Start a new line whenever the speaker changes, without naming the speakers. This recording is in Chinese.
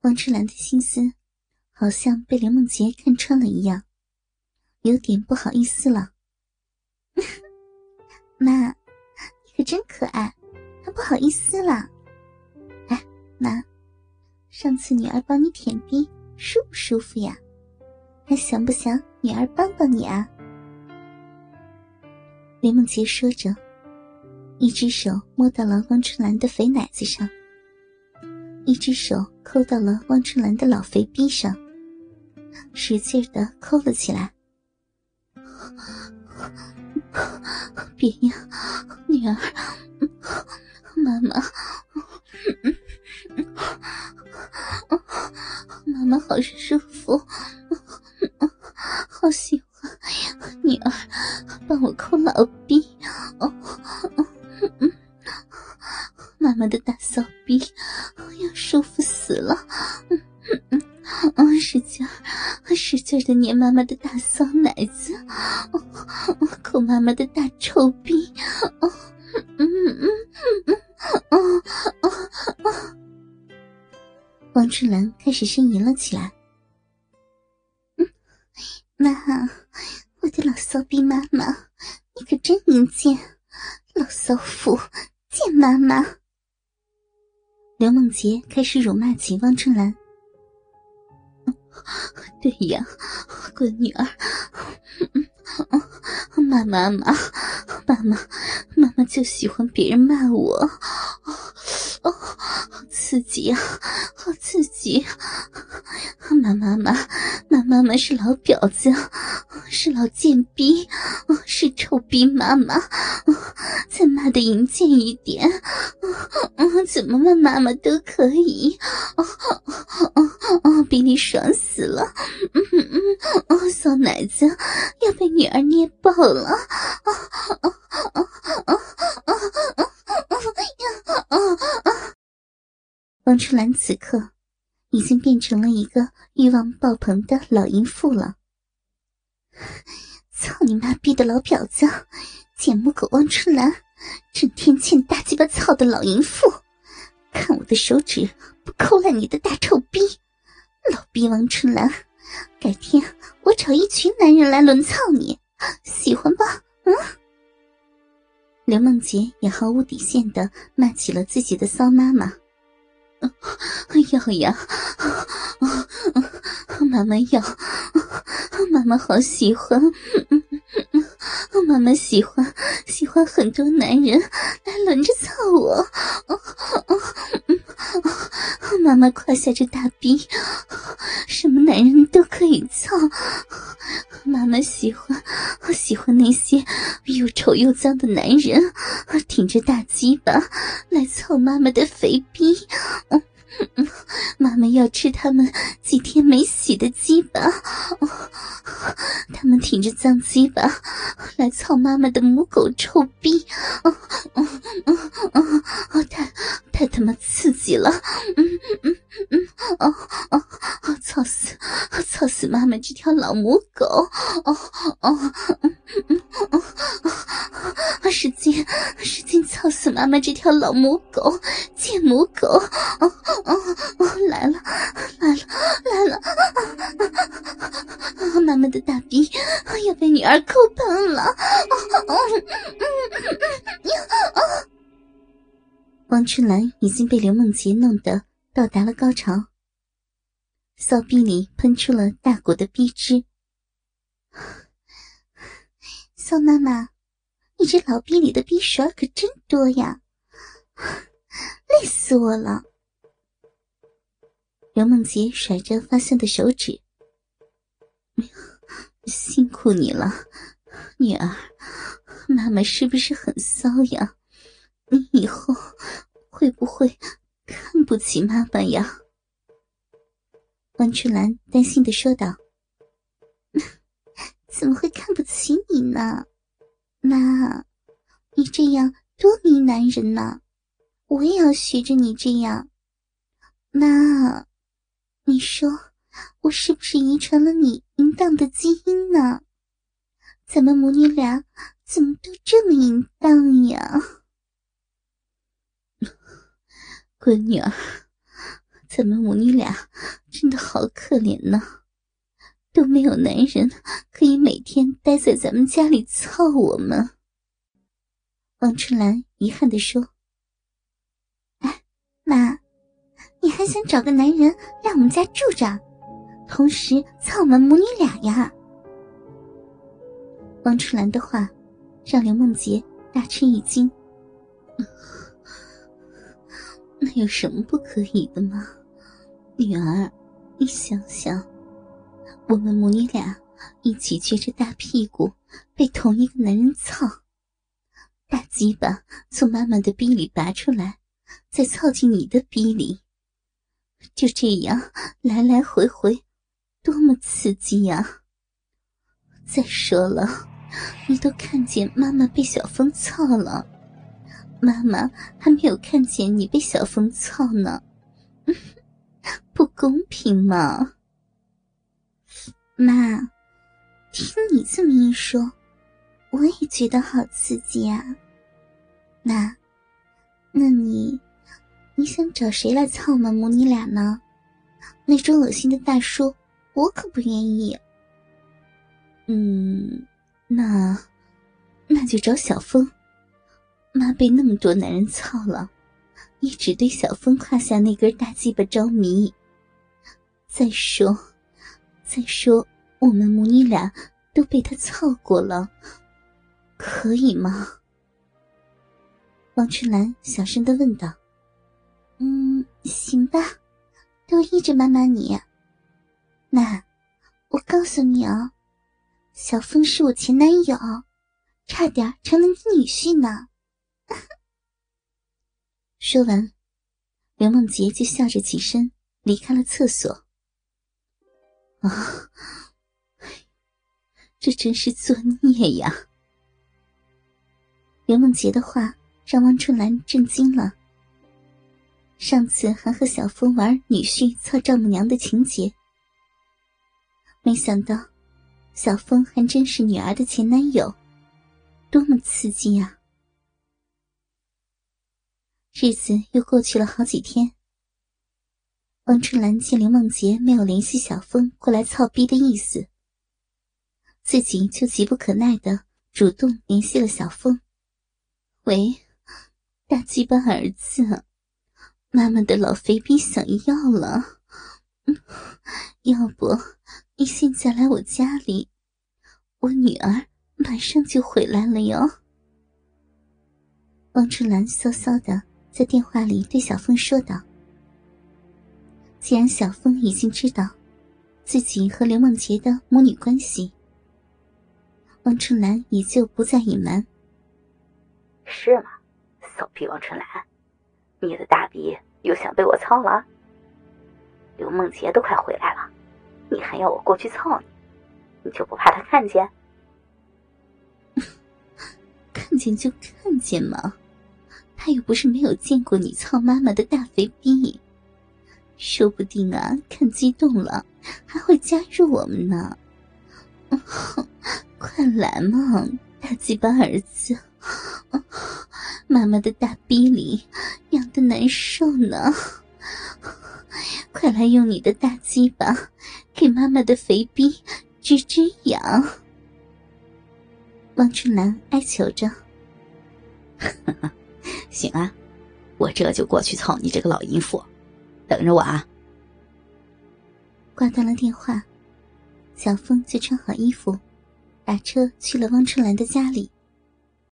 王春兰的心思好像被刘梦洁看穿了一样，有点不好意思了。妈，你可真可爱，还不好意思啦。哎，妈，上次女儿帮你舔逼舒不舒服呀？还想不想女儿帮帮你啊？刘梦洁说着，一只手摸到了汪春兰的肥奶子上，一只手抠到了汪春兰的老肥逼上，使劲地抠了起来。别呀，女儿，妈妈，妈妈好舒服，好喜欢，女儿，帮我抠老逼，妈妈的大骚逼要舒服死了，使劲地捏妈妈的大骚奶子，抠妈妈的大臭逼，王春兰开始呻吟了起来。妈，我的老骚逼妈妈，你可真淫贱，老骚妇，贱妈妈。刘梦洁开始辱骂起汪春兰。对呀，滚女儿，妈妈就喜欢别人骂我，好刺激啊，好刺激！妈妈是老婊子，是老贱逼，是臭逼妈妈，再骂得淫贱一点，怎么骂妈妈都可以，比你爽死了，骚奶子要被女儿捏爆了，王春兰此刻已经变成了一个欲望爆棚的老淫妇了。操你妈逼的老婊子，贱母狗王春兰，整天欠大鸡巴操的老淫妇，看我的手指不抠烂你的大臭逼，老逼王春兰，改天我找一群男人来轮操你，喜欢吧？刘梦洁也毫无底线地骂起了自己的骚妈妈。要呀，妈妈要，妈妈好喜欢，妈妈喜欢很多男人来轮着操我，妈妈胯下这大逼，什么男人都可以操，妈妈喜欢那些又丑又脏的男人，挺着大鸡巴来操妈妈的肥逼，妈妈要吃他们几天没洗的鸡巴，他们挺着脏鸡巴来操妈妈的母狗臭逼，太他妈刺激了，操死妈妈这条老母狗，使劲操死妈妈这条老母狗，贱母狗，来了，妈妈的大逼要被女儿抠喷了，王春兰已经被刘梦洁弄得到达了高潮，骚逼里喷出了大股的逼汁。骚妈妈，你这老逼里的逼水可真多呀，累死我了。刘梦洁甩着发香的手指，辛苦你了，女儿，妈妈是不是很骚呀？你以后会不会看不起妈妈呀？王春兰担心地说道。怎么会看不起你呢？妈，你这样多迷男人呢，我也要学着你这样。妈，你说我是不是遗传了你淫荡的基因呢？咱们母女俩怎么都这么淫荡呀？闺女儿，咱们母女俩真的好可怜呐，都没有男人可以每天待在咱们家里操我们。王春兰遗憾地说：哎，妈，你还想找个男人来我们家住着，同时操我们母女俩呀？王春兰的话让刘梦洁大吃一惊。那有什么不可以的吗？女儿，你想想，我们母女俩一起撅着大屁股被同一个男人操，大鸡巴从妈妈的逼里拔出来，再操进你的逼里，就这样来来回回，多么刺激呀！再说了，你都看见妈妈被小风操了，妈妈还没有看见你被小风操呢，不公平嘛。妈，听你这么一说，我也觉得好刺激啊。那你想找谁来操我们母女俩呢？那种恶心的大叔我可不愿意。那就找小峰。妈被那么多男人操了，也只对小峰胯下那根大鸡巴着迷。再说我们母女俩都被他操过了，可以吗？王春兰小声地问道。行吧，都依着妈妈你。那我告诉你哦，小峰是我前男友，差点成了你女婿呢。说完，刘梦洁就笑着起身离开了厕所。这真是作孽呀！刘梦洁的话让王春兰震惊了。上次还和小峰玩女婿操丈母娘的情节，没想到小峰还真是女儿的前男友，多么刺激啊！日子又过去了好几天，王春兰见刘梦洁没有联系小峰过来操逼的意思，自己就急不可耐地主动联系了小峰。喂，大鸡巴儿子，妈妈的老肥逼想要了，要不你现在来我家里，我女儿马上就回来了哟。王春兰骚骚地在电话里对小峰说道。既然小峰已经知道自己和刘梦洁的母女关系，王春兰也就不再隐瞒。
是吗？骚逼王春兰，你的大逼又想被我操了？刘梦洁都快回来了，你还要我过去操你？你就不怕他看见？
看见就看见嘛，他又不是没有见过你操妈妈的大肥逼，说不定啊，看激动了还会加入我们呢。快来嘛，大鸡巴儿子，妈妈的大逼里痒得难受呢，快来用你的大鸡巴给妈妈的肥逼止止痒。王春兰哀求着。
行啊，我这就过去操你这个老淫妇，等着我啊。
挂断了电话，小峰就穿好衣服打车去了汪春兰的家里。